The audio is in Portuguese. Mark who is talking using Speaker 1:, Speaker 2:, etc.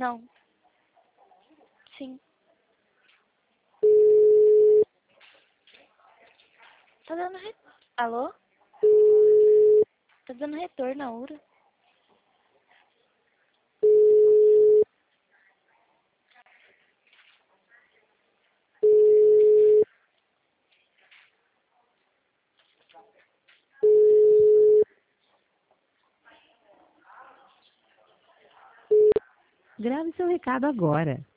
Speaker 1: Não. Sim. Tá dando Alô? Tá dando retorno a Aura.
Speaker 2: Grave seu recado agora.